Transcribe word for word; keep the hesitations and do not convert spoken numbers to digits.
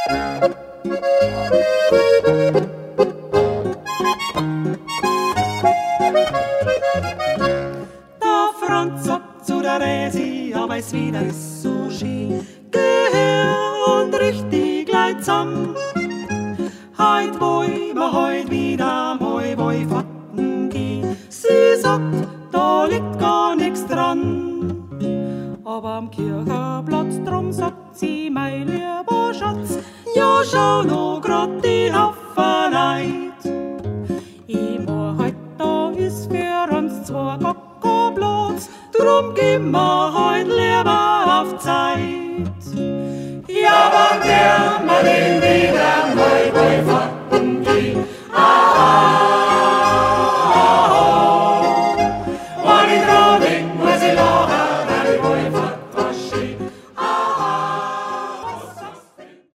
Der Franz sagt zu der Resi, aber es wieder ist so schön. Geh her und richtig leid zusammen. Heut wollen wir heut wieder mal woi fatten gehen. Sie sagt, da liegt gar nix dran. Aber am Kirchenplatz drum sagt sie, mein lieber Schatz, ja schau no grad die Haufen Leid. Ich mach heut, da ist für uns zwei Kacke Platz, drum gehen wir